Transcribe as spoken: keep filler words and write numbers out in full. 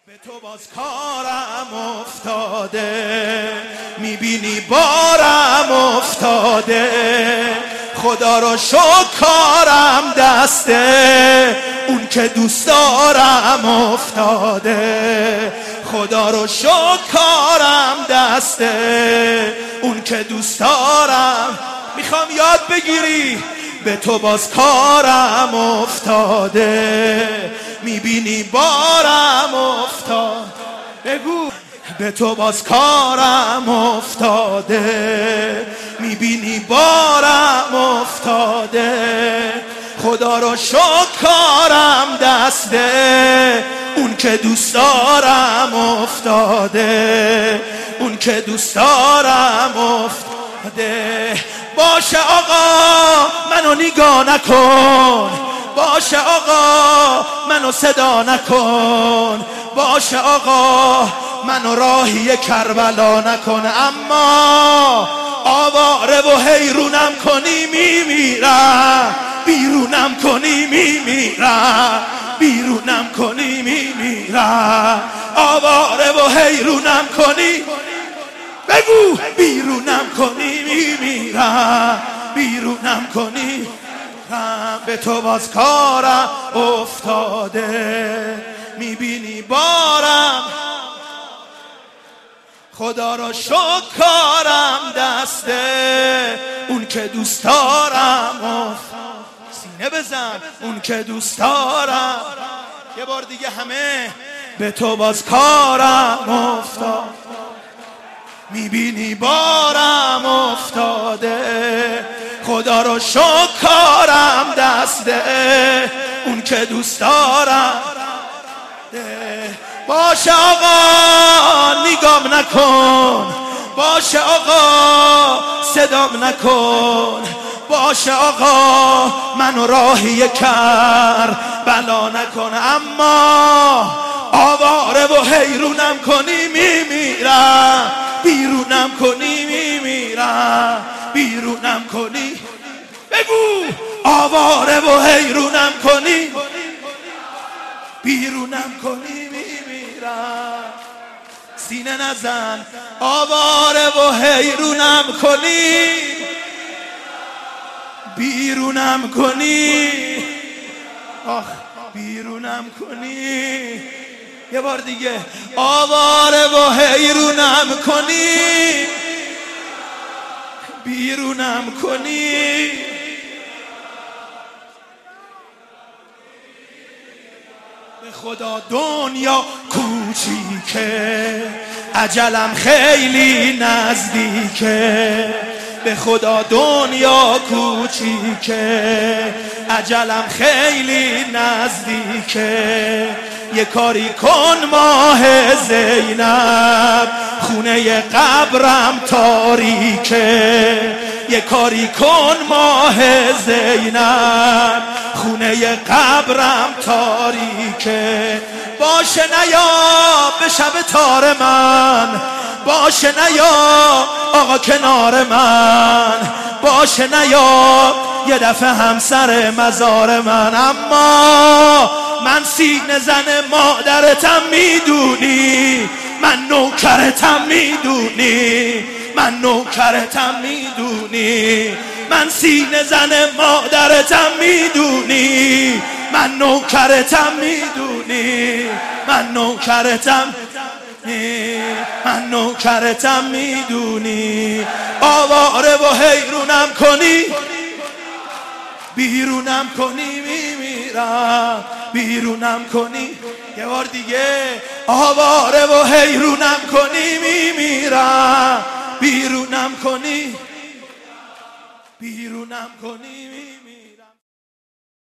به تو باز کارم افتاده، میبینی بارم افتاده، خدا رو شکر کارم دسته، اون که دوست دارم افتاده، خدا رو شکر کارم دسته، اون که دوست دارم. میخوام یاد بگیری به تو باز کارم افتاده، میبینی بارم افتاد. بگو به تو باز کارم افتاده، میبینی بارم افتاده، خدا رو شکر کارم دسته، اون که دوست دارم افتاده، اون که دوست دارم افتاده. باشه آقا منو نگاه نکن، باشه آقا منو صدا نکن، باشه آقا منو راهی کربلا نکن، اما آواره و حیرونم کنی میمیرم، بیرونم کنی میمیرم، بیرونم کنی میمیرم، آواره و حیرونم کنی، بگو بیرونم کنی میمیرم، بیرونم کنی. به تو باز کارم افتاده، میبینی بارم، خدا را شکر کارم دسته، اون که دوست دارم. سینه بزن اون که دوست دارم. یه بار دیگه همه. به تو باز کارم افتاد، میبینی بارم افتاده، خدا رو شکر کارم دسته، اون که دوست دارم. باشه آقا نگام نکن، باشه آقا صدام نکن، باشه آقا منو راهی کربلا نکن، اما آواره و حیرونم کنی میمیرم، بیرونم کنی میمیرم، بیرونم کنی. بگو آواره و حیرونم کنی، بیرونم کنی میمیرم. سینه نزن. آواره و حیرونم کنی، بیرونم کنی، آخ بیرونم کنی. یه بار دیگه. آواره و حیرونم کنی، بیرونم کنی. به خدا دنیا کوچیکه، اجلم خیلی نزدیکه، به خدا دنیا کوچیکه، اجلم خیلی نزدیکه. یه کاری کن ماه زینب، خونه قبرم تاریکه، یه کاری کن ماه زینب، خونه قبرم تاریکه. باشه نیا به شب تار من، باشه نیا آقا کنار من، باشه نیا یه دفعه همسر مزار من، اما من سینه زن مادرتم میدونی، من نوکرتم میدونی، من نوکرتم میدونی، من سینه زن مادرتم میدونی، من نوکرتم میدونی، من نوکرتم، من نوکرتم میدونی. آواره و حیرونم کنی، بیرونم کنی میمیرم، بیرونم کنی. یه بار دیگه. آواره و حیرونم کنی میمیرم، بیرونم کنی، بیرونم کنی میمیرم.